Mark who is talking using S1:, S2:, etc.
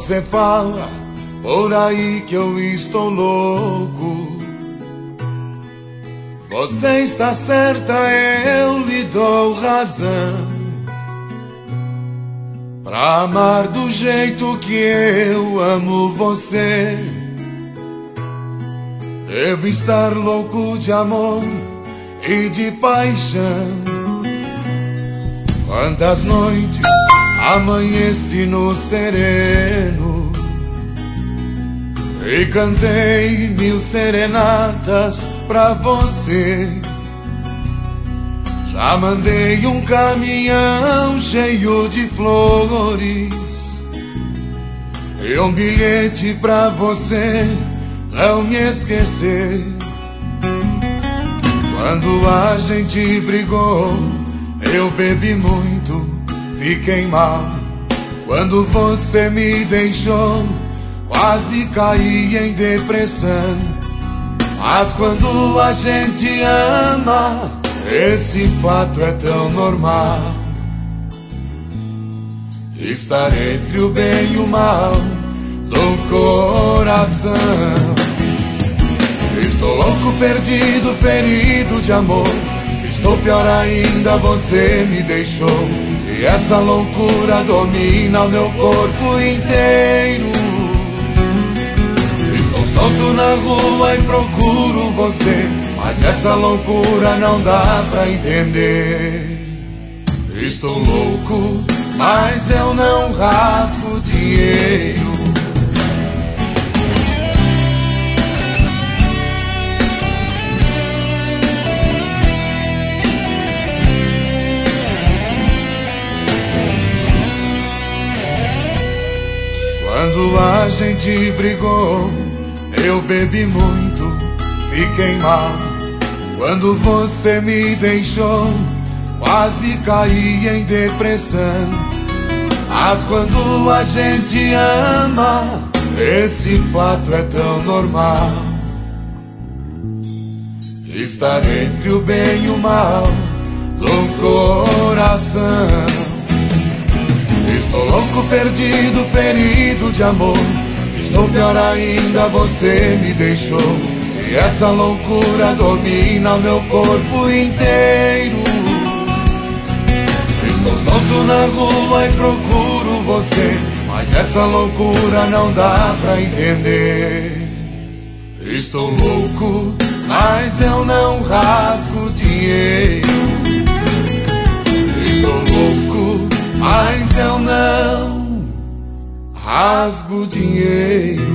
S1: Você fala por aí que eu estou louco. Você está certa, eu lhe dou razão. Pra amar do jeito que eu amo você, devo estar louco de amor e de paixão. Quantas noites amanheci no sereno e cantei 1000 serenatas pra você. Já mandei um caminhão cheio de flores e um bilhete pra você não me esquecer. Quando a gente brigou, eu bebi muito, fiquei mal. Quando você me deixou, quase caí em depressão. Mas quando a gente ama, esse fato é tão normal. Estar entre o bem e o mal do coração. Estou louco, perdido, ferido de amor. Estou pior ainda, você me deixou. E essa loucura domina o meu corpo inteiro. Estou solto na rua e procuro você, mas essa loucura não dá pra entender. Estou louco, mas eu não rasgo dinheiro. Quando a gente brigou, eu bebi muito, fiquei mal. Quando você me deixou, quase caí em depressão. Mas quando a gente ama, esse fato é tão normal. Estar entre o bem e o mal do coração. Estou louco, perdido, ferido de amor. Estou pior ainda, você me deixou. E essa loucura domina o meu corpo inteiro. Estou solto na rua e procuro você, mas essa loucura não dá pra entender. Estou louco, mas eu não rasgo dinheiro. Estou louco, mas eu não rasgo dinheiro.